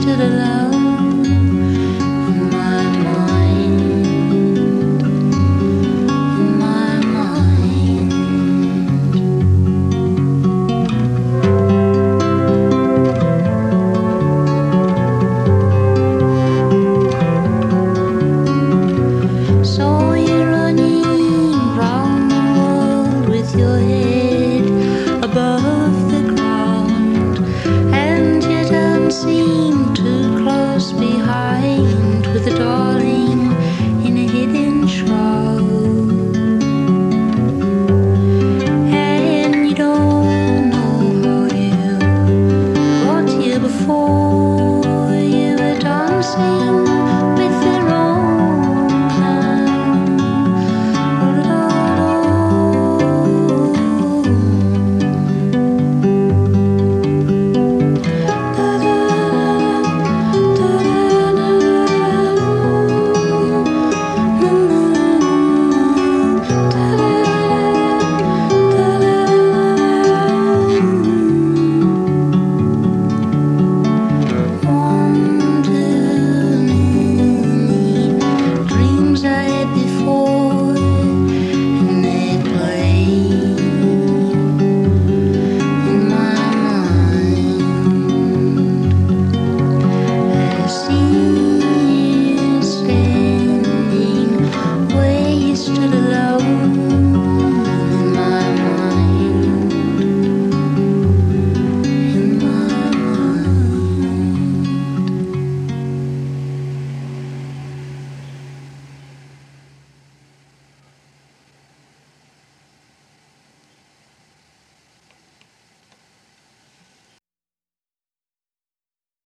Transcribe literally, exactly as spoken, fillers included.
stood alone in my mind, in my mind. Saw you running round the world with your head above the ground, and you don't seem too close behind, with a darling in a hidden shroud. And you don't know how you got here before you were dancing